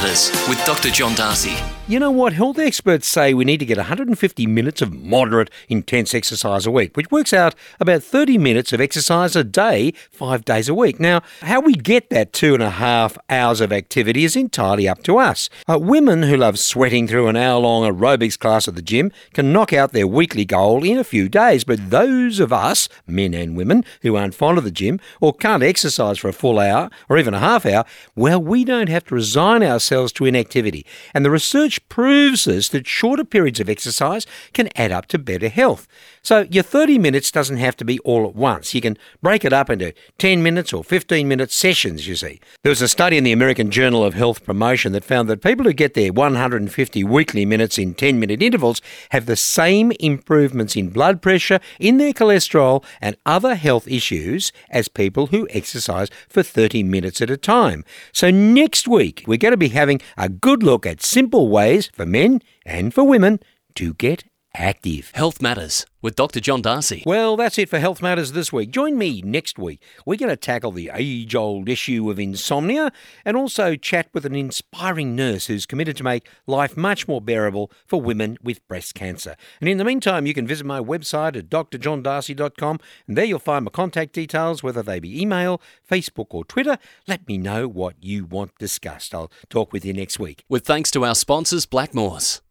Matters with Dr. John Darcy. You know what? Health experts say we need to get 150 minutes of moderate, intense exercise a week, which works out about 30 minutes of exercise a day, 5 days a week. Now, how we get that 2.5 hours of activity is entirely up to us. Women who love sweating through an hour-long aerobics class at the gym can knock out their weekly goal in a few days, but those of us, men and women, who aren't fond of the gym or can't exercise for a full hour or even a half hour, well, we don't have to resign ourselves to inactivity. And the research proves us that shorter periods of exercise can add up to better health. So your 30 minutes doesn't have to be all at once. You can break it up into 10 minutes or 15-minute sessions, you see. There was a study in the American Journal of Health Promotion that found that people who get their 150 weekly minutes in 10-minute intervals have the same improvements in blood pressure, in their cholesterol and other health issues as people who exercise for 30 minutes at a time. So next week, we're going to be having a good look at simple ways for men and for women to get active. Health Matters with Dr. John Darcy. Well, that's it for Health Matters this week. Join me next week. We're going to tackle the age-old issue of insomnia and also chat with an inspiring nurse who's committed to make life much more bearable for women with breast cancer. And in the meantime, you can visit my website at drjohndarcy.com, and there you'll find my contact details, whether they be email, Facebook or Twitter. Let me know what you want discussed. I'll talk with you next week. With thanks to our sponsors, Blackmores.